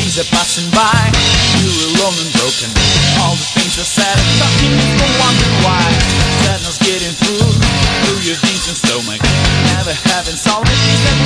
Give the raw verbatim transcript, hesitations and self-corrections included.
days are passing by. You're alone and broken. All the things are said and talking, people wondering why. Sadness getting through through your jeans and stomach. Never having solved the things that